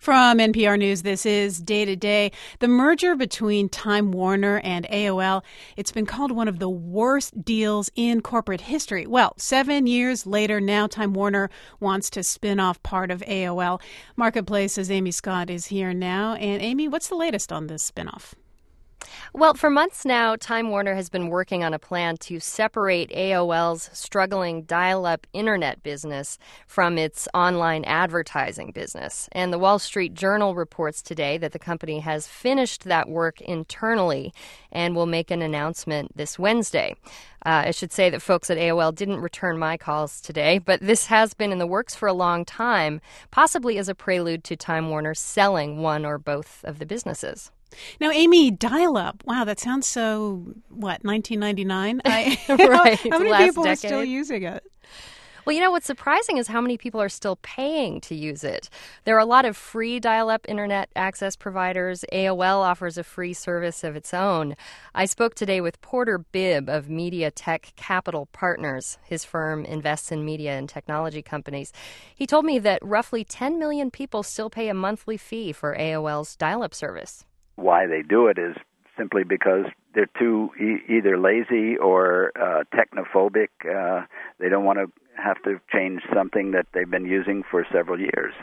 From NPR News, this is Day to Day. The merger between Time Warner and AOL, it's been called one of the worst deals in corporate history. Well, 7 years later, now Time Warner wants to spin off part of AOL. Marketplace's Amy Scott is here now. And Amy, what's the latest on this spinoff? Well, for months now, Time Warner has been working on a plan to separate AOL's struggling dial-up internet business from its online advertising business. And the Wall Street Journal reports today that the company has finished that work internally and will make an announcement this Wednesday. I should say that folks at AOL didn't return my calls today, but this has been in the works for a long time, possibly as a prelude to Time Warner selling one or both of the businesses. Now, Amy, dial-up. Wow, that sounds so, 1999? Right, how many people are still using it? Well, what's surprising is how many people are still paying to use it. There are a lot of free dial-up internet access providers. AOL offers a free service of its own. I spoke today with Porter Bibb of Media Tech Capital Partners. His firm invests in media and technology companies. He told me that roughly 10 million people still pay a monthly fee for AOL's dial-up service. Why they do it is simply because they're too either lazy or technophobic. They don't want to have to change something that they've been using for several years.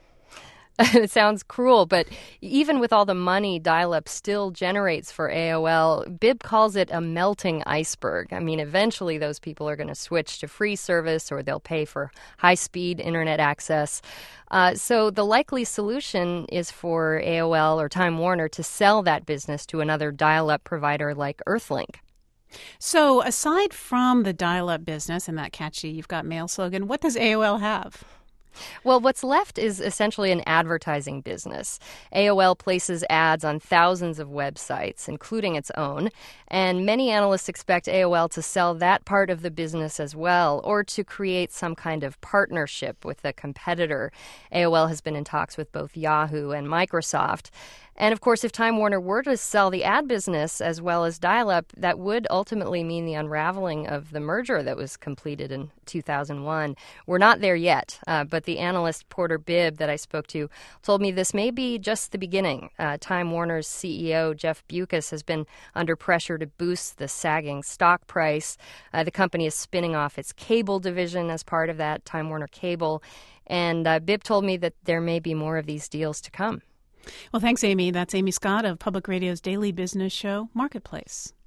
It sounds cruel, but even with all the money dial-up still generates for AOL, Bibb calls it a melting iceberg. I mean, eventually those people are going to switch to free service or they'll pay for high-speed internet access. So the likely solution is for AOL or Time Warner to sell that business to another dial-up provider like Earthlink. So aside from the dial-up business and that catchy "You've Got Mail" slogan, what does AOL have? Well, what's left is essentially an advertising business. AOL places ads on thousands of websites, including its own, and many analysts expect AOL to sell that part of the business as well, or to create some kind of partnership with a competitor. AOL has been in talks with both Yahoo and Microsoft. And, of course, if Time Warner were to sell the ad business as well as dial-up, that would ultimately mean the unraveling of the merger that was completed in 2001. We're not there yet, but the analyst Porter Bibb that I spoke to told me this may be just the beginning. Time Warner's CEO, Jeff Bewkes, has been under pressure to boost the sagging stock price. The company is spinning off its cable division as part of that, Time Warner Cable. And Bibb told me that there may be more of these deals to come. Well, thanks, Amy. That's Amy Scott of Public Radio's daily business show, Marketplace.